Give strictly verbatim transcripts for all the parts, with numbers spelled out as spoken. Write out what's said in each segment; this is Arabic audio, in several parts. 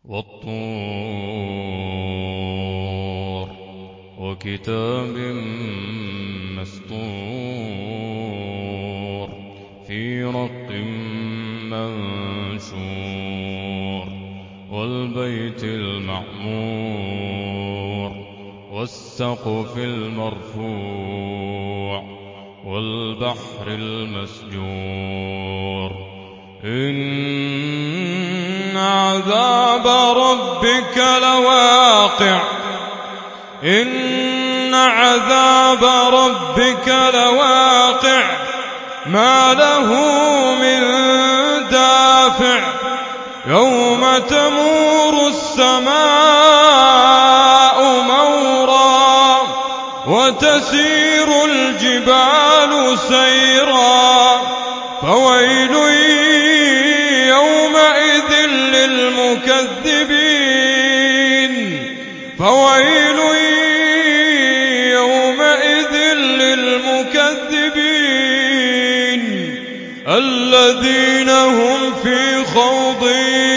وَالطُّورِ وَكِتَابٍ مَّسْطُورٍ فِي رَقٍّ مَّنشُورٍ وَالْبَيْتِ الْمَعْمُورِ وَالسَّقْفِ الْمَرْفُوعِ وَالْبَحْرِ الْمَسْجُورِ إِنَّ عَذَابَ رَبِّكَ لَوَاقِعٌ إِنَّ عَذَابَ رَبِّكَ لَوَاقِعٌ مَا لَهُ مِن دَافِعٍ يَوْمَ تَمُورُ السَّمَاءُ مَوْرًا وَتَسِيرُ الْجِبَالُ سَيْرًا فَوَيْلٌ يَوْمَئِذٍ لِّلْمُكَذِّبِينَ فَوَيْلٌ يَوْمَئِذٍ لِّلْمُكَذِّبِينَ الَّذِينَ هُمْ فِي خَوْضٍ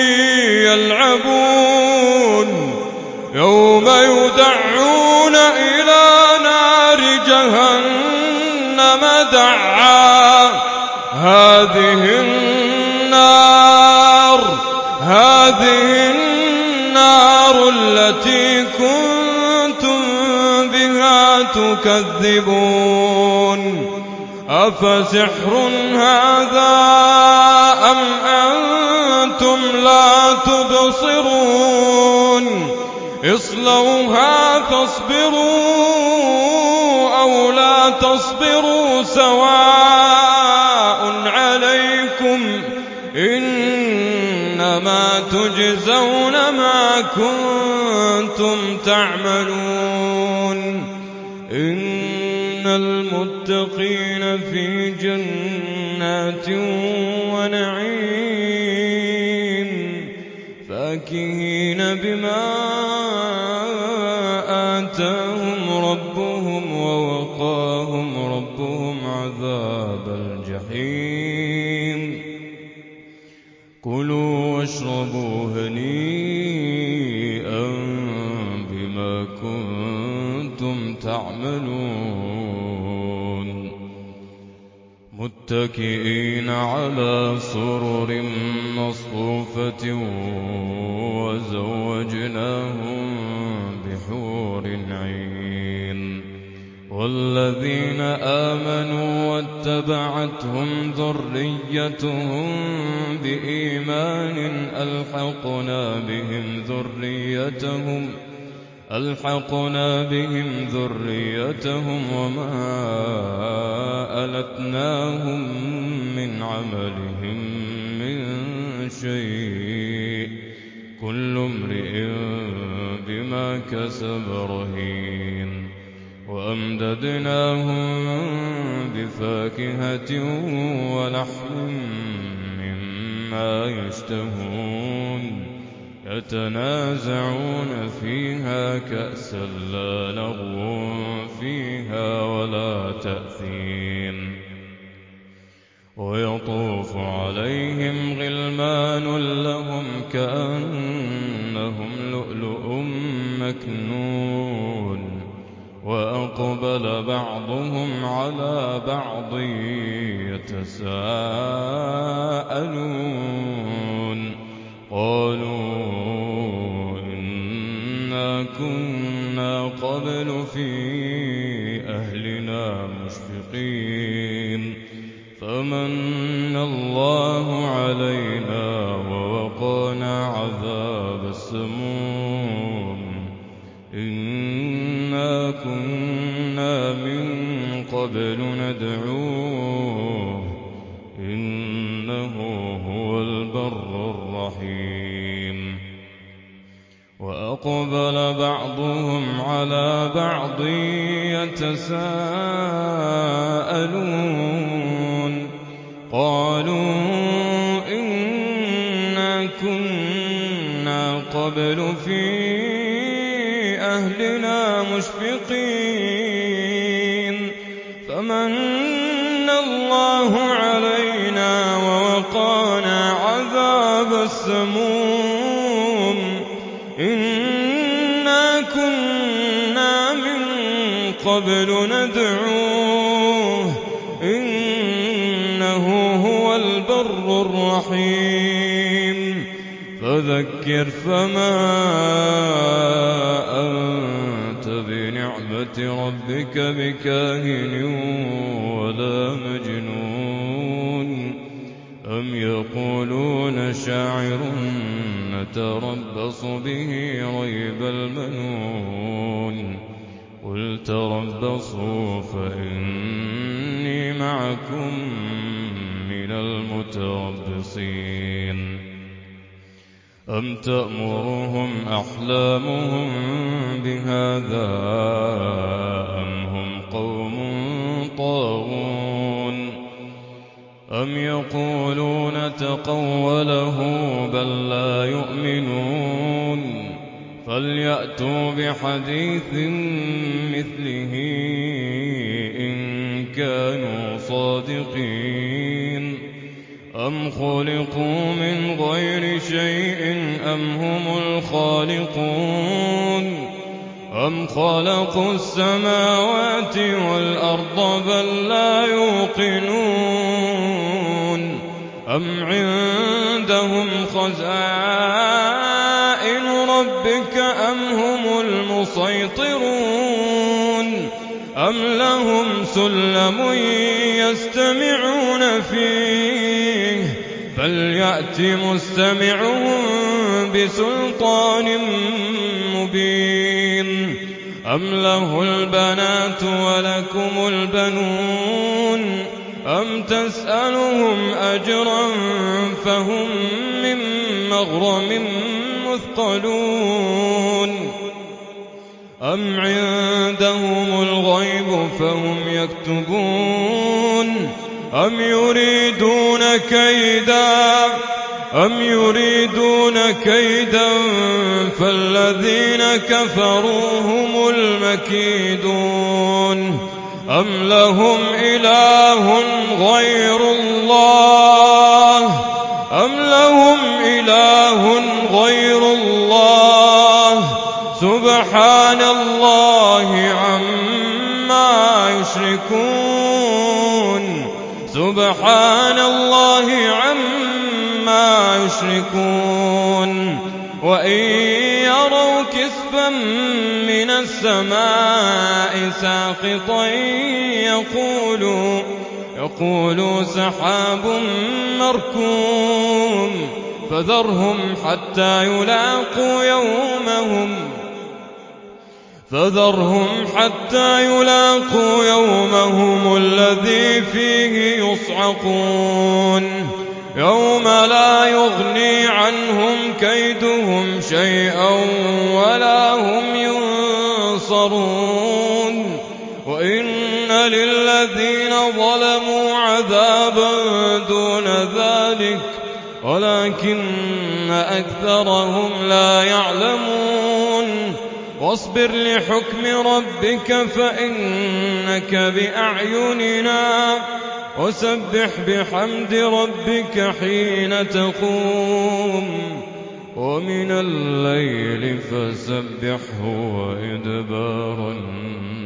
يَلْعَبُونَ يَوْمَ يُدَعُّونَ إِلَىٰ نَارِ جَهَنَّمَ دَعًّا هَٰذِهِ النَّارُ هَٰذِهِ النَّارُ الَّتِي كُنتُم بِهَا تُكَذِّبُونَ أَفَسِحْرٌ هَٰذَا أَمْ أَنتُمْ لَا تُبْصِرُونَ اصْلَوْهَا فاصْبِرُوا أَوْ لَا تَصْبِرُوا سَوَاءٌ عَلَيْكُمْ إِنَّمَا تُجْزَوْنَ مَا كُنتُمْ تَعْمَلُونَ إِنَّ الْمُتَّقِينَ فِي جَنَّاتٍ وَنَعِيمٍ فَاكِهِينَ بِمَا آتَاهُمْ رَبُّهُمْ وَوَقَاهُمْ رَبُّهُمْ عَذَابَ الْجَحِيمِ كُلُوا وَاشْرَبُوا هَنِيئًا بِمَا كُنتُمْ تَعْمَلُونَ مُتَّكِئِينَ عَلَىٰ سُرُرٍ مَّصْفُوفَةٍ وَزَوَّجْنَاهُم بِحُورٍ عِينٍ وَالَّذِينَ آمَنُوا وَاتَّبَعَتْهُمْ ذُرِّيَّتُهُم بِإِيمَانٍ أَلْحَقْنَا بِهِمْ ذُرِّيَّتَهُمْ أَلْحَقْنَا بِهِمْ ذُرِّيَّتَهُمْ وَمَا أَلَتْنَاهُم مِّنْ عَمَلِهِم مِّن شَيْءٍ ۚ كُلُّ امْرِئٍ بِمَا كَسَبَ رَهِينٌ وَأَمْدَدْنَاهُم بِفَاكِهَةٍ وَلَحْمٍ مِّمَّا يَشْتَهُونَ يَتَنَازَعُونَ فِيهَا كَأْسًا لَّا لَغْوٌ فِيهَا وَلَا تَأْثِيمٌ وَيَطُوفُ عَلَيْهِمْ غِلْمَانٌ لَّهُمْ كَأَنَّهُمْ لُؤْلُؤٌ مَّكْنُونٌ وَأَقْبَلَ بَعْضُهُمْ عَلَىٰ بَعْضٍ يَتَسَاءَلُونَ قَالُوا إِنَّا كُنَّا قَبْلُ فِي أَهْلِنَا مُشْفِقِينَ فَمَنَّ اللَّهُ عَلَيْنَا وَوَقَانَا عَذَابَ السَّمُومِ إِنَّا كُنَّا مِن قَبْلُ نَدْعُوهُ إِنَّهُ هُوَ الْبَرُّ الرَّحِيمُ وَأَقْبَلَ بَعْضُهُمْ عَلَىٰ بَعْضٍ يَتَسَاءَلُونَ قَالُوا إِنَّا كُنَّا قَبْلُ فِي أَهْلِنَا مُشْفِقِينَ فَمَنَّ اللَّهُ عَلَيْنَا وَوَقَانَا عَذَابَ السَّمُومِ قبل ندعوه إنه هو البر الرحيم فذكر فما أنت بنعمة ربك بكاهن ولا مجنون أم يقولون شاعر نتربص به ريب المنون قل تربصوا فإني معكم من المتربصين أم تأمرهم أحلامهم بهذا أم هم قوم طاغون أم يقولون تقوله بل لا يؤمنون فليأتوا بحديث مثله إن كانوا صادقين أم خلقوا من غير شيء أم هم الخالقون أم خلقوا السماوات والأرض بل لا يوقنون أم عندهم خزائن ربك أم هم المسيطرون أم لهم سلم يستمعون فيه فليأت مستمعهم بسلطان مبين أم له البنات ولكم البنون أم تسألهم أجرا فهم من مغرم مثقلون أم عندهم الغيب فهم يكتبون أم يريدون كيدا أم يريدون كيدا فالذين كفروا هم المكيدون أم لهم إله غير الله أم لهم إله غير الله سبحان الله عما يشركون سبحان الله عما يشركون وإن يروا كسفا من السماء ساقطا يقولوا يقولوا سحاب مركوم فذرهم حتى يلاقوا يومهم فذرهم حتى يلاقوا يومهم الذي فيه يصعقون يوم لا يغني عنهم كيدهم شيئا ولا هم ينصرون وإن للذين ظلموا عذابا دون ذلك ولكن أكثرهم لا يعلمون واصبر لحكم ربك فإنك بأعيننا وسبح بحمد ربك حين تقوم ومن الليل فسبحه وإدبار النجوم